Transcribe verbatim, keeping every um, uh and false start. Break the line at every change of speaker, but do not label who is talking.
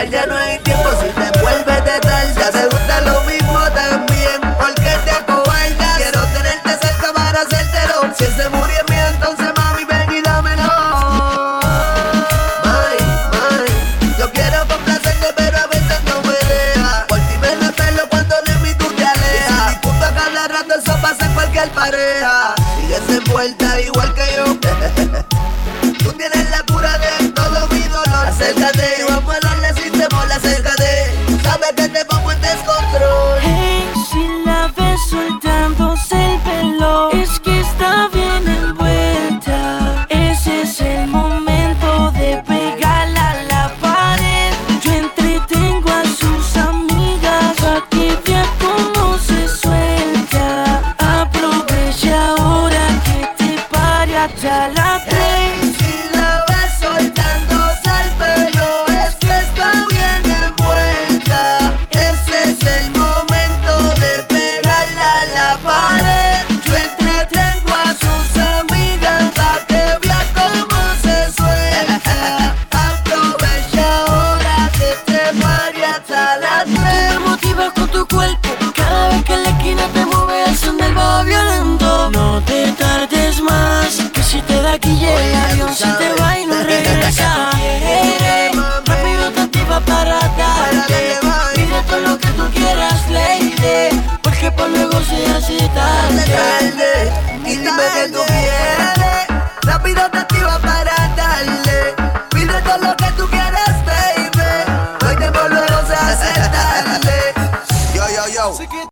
esperar ya no hay tiempo. Si te vuelves de tarde, te gusta lo mismo también, porque te acobardas. Quiero tenerte cerca para hacértelo. Si ese murió es mío, entonces mami ven y dámelo. May, may, yo quiero complacerte pero a veces no me deja. Por ti me repelo cuando de mí tú te alejas. Y si disputo a cada rato eso pasa en cualquier pareja. Sigues envuelta igual que yo. Tú tienes la cura de todo mi dolor. Acércate y vamos a darle sistema. Acércate, sabes que te pongo en descontrol.
Hey, si la ves soltándose el pelo, es que está bien envuelta. Ese es el momento de pegarla a la pared. Yo entretengo a sus amigas pa' que vea cómo se suelta. Aprovecha ahora que te pare hasta la tres. No te tardes más, que si te da aquí el avión se te va y no regresa. Quiere, rápido te activa para darte. Pide todo lo que tú quieras, lady, porque por luego se hace tarde.
Y dime que tú quieres, rápido te activa para darle.